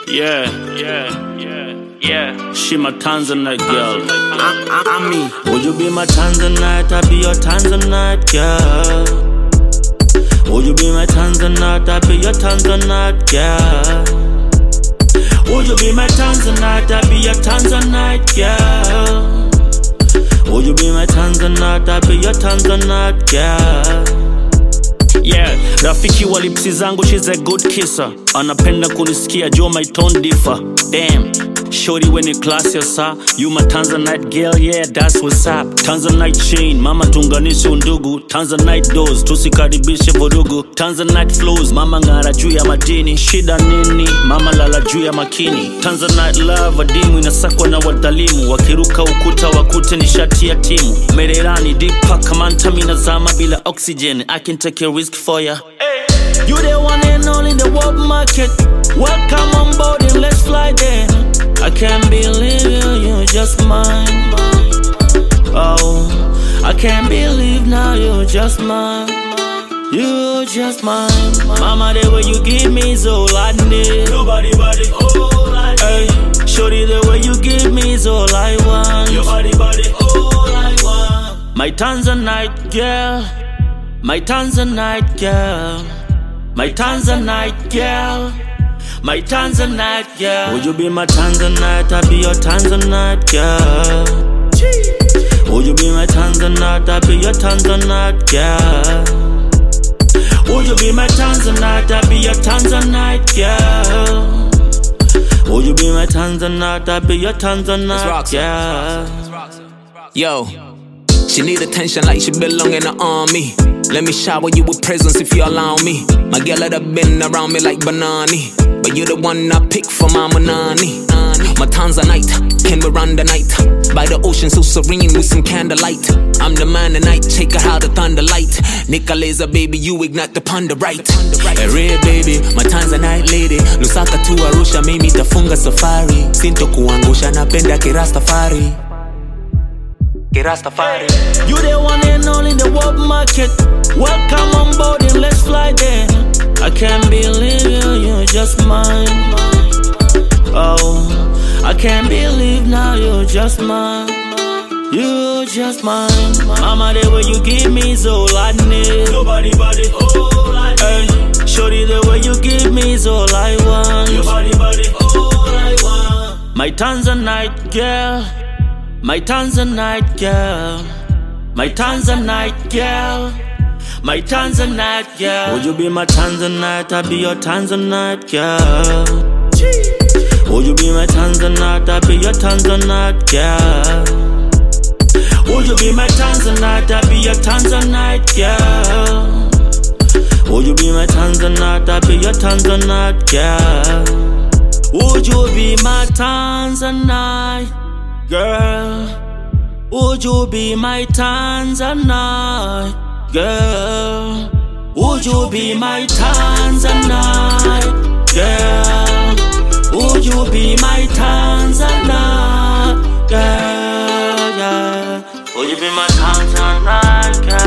Yeah. She my Tanzanite girl. I mean, would you be my Tanzanite? I'll be your Tanzanite girl. Would you be my Tanzanite? I'll be your Tanzanite girl. Would you be my Tanzanite? I'll be your Tanzanite girl. Would you be my Tanzanite? I'll be your Tanzanite girl. Yeah, rafiki wa lipsi zangu, she's a good kisser. Anapenda kunisikia, Joe my tone differ. Damn, shorty when you class ya sa. You my Tanzanite girl, yeah, that's what's up. Tanzanite chain, mama tunganishe undugu. Tanzanite doors, tusikaribishe vurugu. Tanzanite flows, mama ngara juu ya madini. Shida nini, mama lala juu ya makini. Tanzanite love, adimu inasakwa na wadalimu. Wakiruka ukuta wakute ni shati ya timu. Mererani, deep pack, kamanta minazama bila oxygen. I can take a risk for ya. You the one and only in the world market. Welcome on board and let's fly then. I can't believe you're just mine. Oh, I can't believe now you're just mine. You're just mine. Mama, the way you give me is all I need. Nobody, all I need. Hey, shorty, the way you give me is all I want. Your body, all I want. My Tanzanite girl. My Tanzanite girl. My Tanzanite girl. My Tanzanite girl. Would you be my Tanzanite? I'll be your Tanzanite girl. Would you be my Tanzanite? I'll be your Tanzanite girl. Would you be my Tanzanite? I'll be your Tanzanite girl. Would you be my Tanzanite? I'll be your Tanzanite girl. Yo, she need attention like she belong in the army. Let me shower you with presents if you allow me. My girl had been around me like Banani, but you the one I pick for my Manani. My Tanzanite, can we run the night? By the ocean so serene with some candlelight. I'm the man tonight, take her out the thunder light. Nicoleza baby, you ignite the ponder right. A real baby, my Tanzanite lady. Lusaka to Arusha, mimi tafunga safari. Sinto kuangusha, napenda kirastafari. You the one and only in the world market. Welcome on board and let's fly then. I can't believe you're just mine. Oh, I can't believe now you're just mine. You're just mine. Mama, the way you give me is all I need. Nobody, all I need. Hey, shorty, the way you give me is all I want. Your body, all I want. My Tanzanite girl. My Tanzanite girl. My Tanzanite girl. My Tanzanite girl. Would you be my Tanzanite? I'll be your Tanzanite girl. Would you be my Tanzanite? I'll be your Tanzanite girl. Would you be my Tanzanite? I'll be your Tanzanite girl. Would you be my Tanzanite? I'll be your Tanzanite girl. Would you be my Tanzanite girl? Would you be my Tanzanite girl? Would you be my Tanzanite girl? Would you be my Tanzanite girl? Yeah. Would you be my Tanzanite girl?